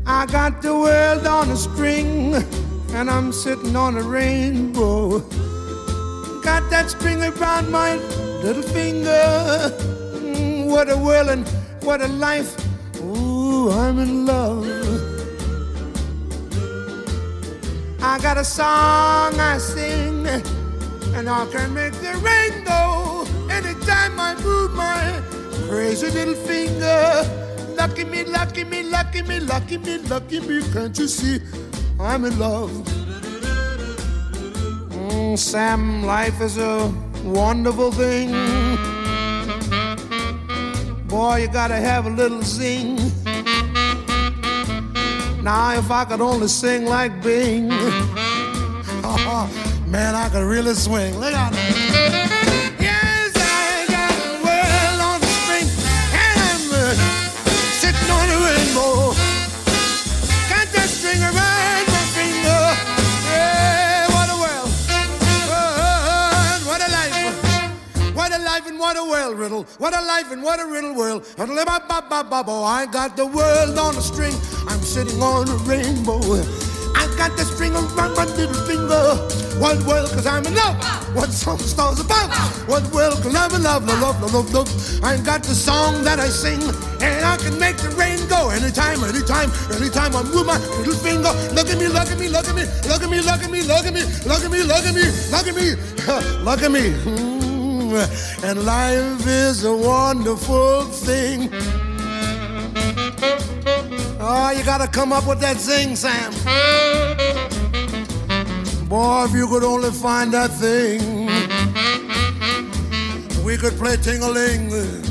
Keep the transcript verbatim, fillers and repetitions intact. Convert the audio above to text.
I got the world on a string, and I'm sitting on a rainbow. Got that string around my little finger. Mm, what a world and what a life. Ooh, I'm in love. I got a song I sing, and I can make the rain go anytime I move my crazy little finger. Lucky me, lucky me, lucky me, lucky me, lucky me, can't you see I'm in love? Mm, Sam, life is a wonderful thing. Boy, you gotta have a little zing. Now, if I could only sing like Bing, oh, man, I could really swing. Look out. Yes, I got the world on the string, and I'm uh, sitting on a rainbow. Got that string around my finger. Yeah, what a world. Oh, what a life. What a life and what a world riddle. What a life and what a riddle world. I got the world on a string. I'm sitting on a rainbow. I got the string around my little finger. What world, cause I'm in love. What song stars above? What world, cause I'm in love, love, love, love, love. I got the song that I sing, and I can make the rain go anytime, anytime, anytime I move my little finger. Look at me, look at me, look at me, look at me, look at me, look at me, look at me, look at me, look at me, look at me. And life is a wonderful thing. Oh, you gotta come up with that zing, Sam. Boy, if you could only find that thing, we could play ting-a-ling.